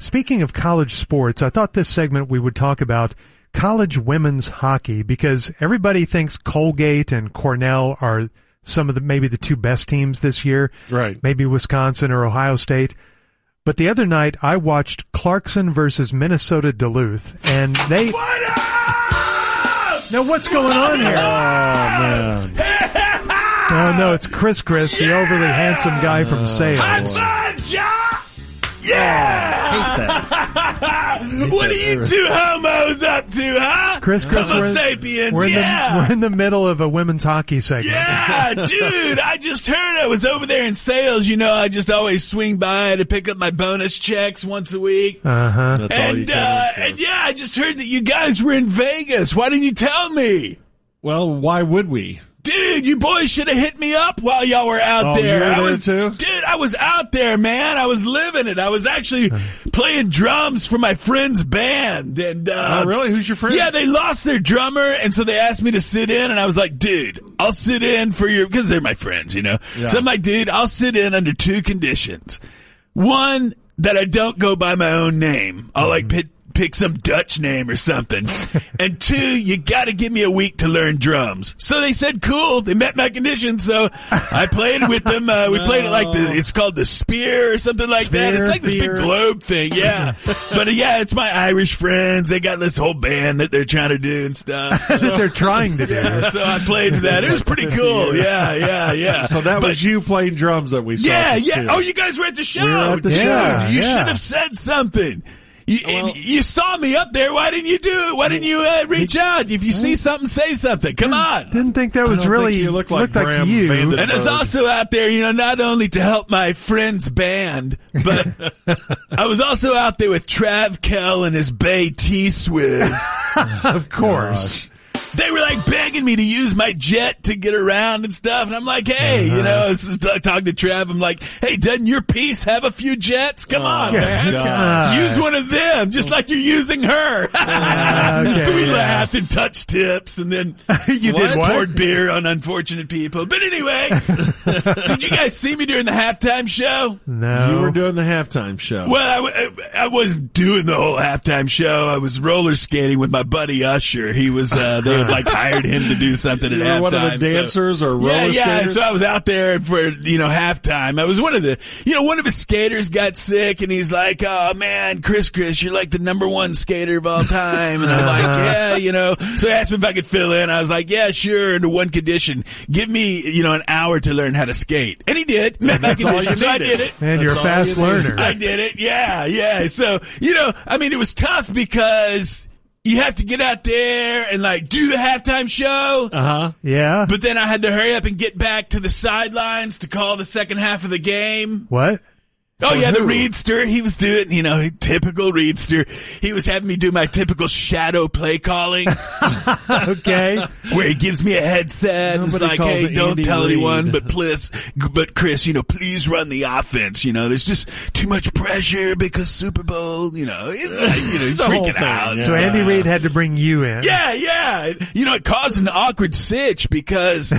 speaking of college sports, I thought this segment we would talk about college women's hockey, because everybody thinks Colgate and Cornell are some of maybe the two best teams this year. Right. Maybe Wisconsin or Ohio State. But the other night, I watched Clarkson versus Minnesota Duluth, and they... What up? Now, what's going on here? Oh, man. Oh, no, it's Chris, the overly handsome guy from sales. High five, Jock! Yeah! What are you two homos up to, huh? Chris, Homo sapiens, we're in the middle of a women's hockey segment. Yeah, dude, I just heard I was over there in sales. You know, I just always swing by to pick up my bonus checks once a week. Uh-huh. That's all you can And yeah, I just heard that you guys were in Vegas. Why didn't you tell me? Well, why would we? Dude, you boys should have hit me up while y'all were out there. You were there too? Dude, I was out there, man. I was living it. I was actually playing drums for my friend's band. And Oh, really? Who's your friend? yeah, they lost their drummer, and so they asked me to sit in, and I was like, dude, I'll sit in for your, because they're my friends, you know. Yeah. So I'm like, dude, I'll sit in under two conditions. One, that I don't go by my own name. I'll like pick some Dutch name or something. And two, you gotta give me a week to learn drums. So they said, cool. They met my conditions. So I played with them. We played it like it's called the Spear or something like that. It's like this big globe thing. Yeah. But yeah, it's my Irish friends. They got this whole band that they're trying to do and stuff. That they're trying to do. So I played for that. It was pretty cool. Yeah. So that was you playing drums that we saw. Yeah. Oh, you guys were at the show. We were at the show. You Yeah. should have said something. You saw me up there. Why didn't you do it? Why didn't you reach out? If you see something, say something. Come on. Didn't think that was really you looked like like Bram you. Vandenberg. And I was also out there, you know, not only to help my friend's band, but I was also out there with Trav Kell and his Bay T-Swizz. Of course. They were like begging me to use my jet to get around and stuff. And I'm like, hey, you know, I was talking to Trav. I'm like, hey, doesn't your piece have a few jets? Come on, man. God. Use one of them, just like you're using her. Okay, So we yeah. laughed and touched tips and then You did what? poured beer on unfortunate people. But anyway, did you guys see me during the halftime show? No. You were doing the halftime show. Well, I wasn't doing the whole halftime show. I was roller skating with my buddy Usher. He was, they had like hired him to do something at You halftime. were one of the dancers or roller Yeah. skaters? So I was out there for, you know, halftime. I was one of his skaters got sick and he's like, oh man, Chris, you're like the number one skater of all time. And I'm like, yeah, you know. So he asked me if I could fill in. I was like, yeah, sure. Under one condition, give me, you know, an hour to learn how to skate. And he did. Met my condition. So I did it. Man, you're a That's all fast you need. learner. I did it. Yeah. So, you know, I mean, it was tough because you have to get out there and like do the halftime show. Uh-huh. Yeah. But then I had to hurry up and get back to the sidelines to call the second half of the game. What? Oh, yeah, the who? Reedster. He was doing, you know, typical Reedster. He was having me do my typical shadow play calling Okay. where he gives me a headset and it's Nobody like, calls hey, it don't Andy tell Reid. anyone, but Chris, you know, please run the offense. You know, there's just too much pressure because Super Bowl, you know, it's like, you know, he's The whole freaking thing, out. yeah. So Andy Reid had to bring you in. Yeah. You know, it caused an awkward sitch because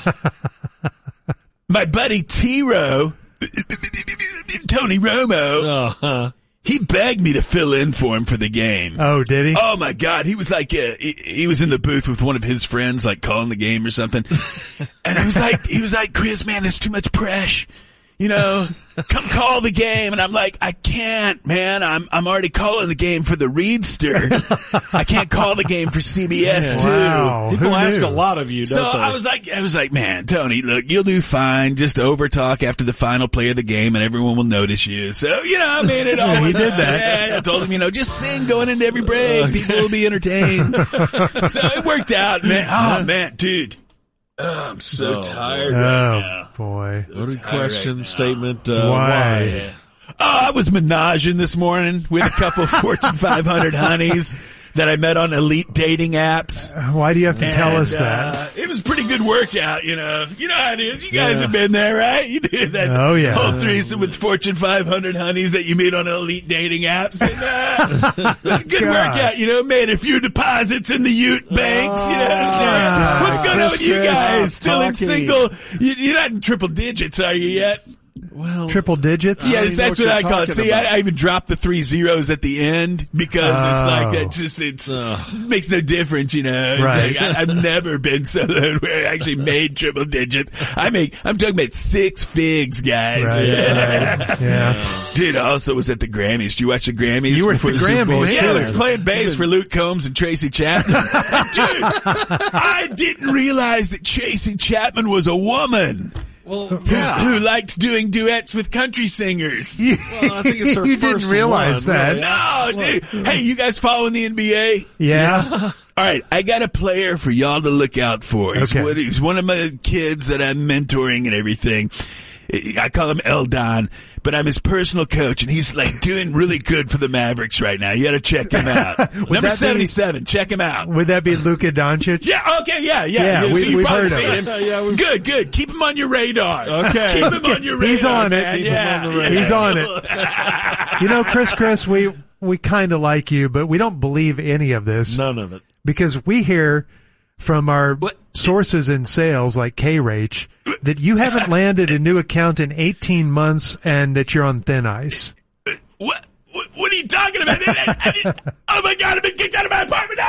my buddy T-Ro, Tony Romo, Uh-huh. he begged me to fill in for him for the game. Oh, did he? Oh my God. He was like, he was in the booth with one of his friends, like calling the game or something. And he was like, Chris, man, there's too much pressure. You know, come call the game. And I'm like, I can't, man. I'm already calling the game for the Reedster. I can't call the game for CBS too. Wow. People Who ask knew? a lot of you, don't So they? I was like, man, Tony, look, you'll do fine. Just over talk after the final play of the game and everyone will notice you. So, you know, I mean, it all He did that. Yeah, I told him, you know, just sing going into every break. People will be entertained. So it worked out, man. Oh man, dude. Oh, I'm so tired right Oh, now. boy. Loaded question, right now. statement. Why? Oh, I was menaging this morning with a couple of Fortune 500 honeys that I met on elite dating apps. Why do you have to tell And, us that? It was a pretty good workout, you know. You know how it is. You guys have been there, right? You did that Oh, yeah. whole threesome with Fortune 500 honeys that you meet on elite dating apps. And, it was a good God. workout, you know. Made a few deposits in the Ute banks, you know what I'm saying? God. What's going on with you Chris, guys? Still in talking. single? You're not in triple digits, are you yet? Well, triple digits? Yeah, I don't that's know what I what call you're it. See, talking about. I even dropped the 3 zeros at the end because it's like it's makes no difference, you know. It's Right. like, I've never been so low where I actually made triple digits. I'm talking about 6 figs, guys. Right, right. Yeah. Dude, I also was at the Grammys. Did you watch the Grammys? You were at before the Super Bowl? Grammys, Yeah, I too. was playing bass for Luke Combs and Tracy Chapman. Dude, I didn't realize that Tracy Chapman was a woman. well, Who liked doing duets with country singers. Well, I think it's her You first didn't realize one, that. really. No, dude. Hey, you guys following the NBA? Yeah. All right, I got a player for y'all to look out for. Okay. He's one of my kids that I'm mentoring and everything. I call him Eldon, but I'm his personal coach, and he's like doing really good for the Mavericks right now. You got to check him out. Number that be- 77, check him out. Would that be Luka Doncic? Yeah, okay, yeah. Yeah, So we've you've probably heard seen of him. Yeah, we've- Good. Keep him on your radar. Okay. Keep him on your radar. He's on it. man. Keep him Yeah, on the radar. He's on it. You know, Chris, we kind of like you, but we don't believe any of this None of it. because we hear from our What? sources in sales like K-Rach that you haven't landed a new account in 18 months and that you're on thin ice. What are you talking about? Oh my God, I've been kicked out of my apartment.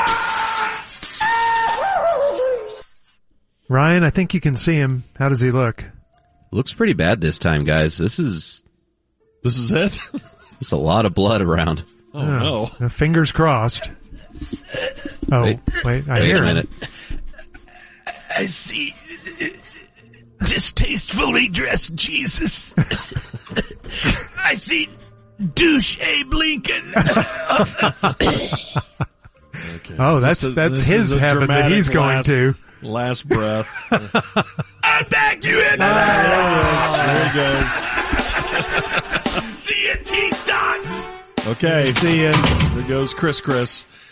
Ryan, I think you can see him. How does he look? Looks pretty bad this time, guys. This is it? there's a lot of blood around. Oh, no. Fingers crossed. Oh, wait, I Wait hear a him. minute. I see distastefully dressed Jesus. I see douche Abe Lincoln. Oh, that's This his is a heaven that dramatic he's going to. Last breath. I backed you in. There he goes. See you, T-Stock. Okay. See ya. There goes Chris.